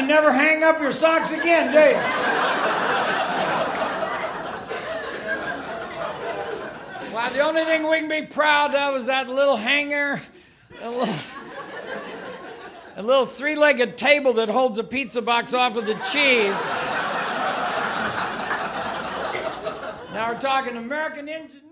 you never hang up your socks again, do you? Well, the only thing we can be proud of is that little hanger, a little three-legged table that holds a pizza box off of the cheese. Now we're talking American engineering.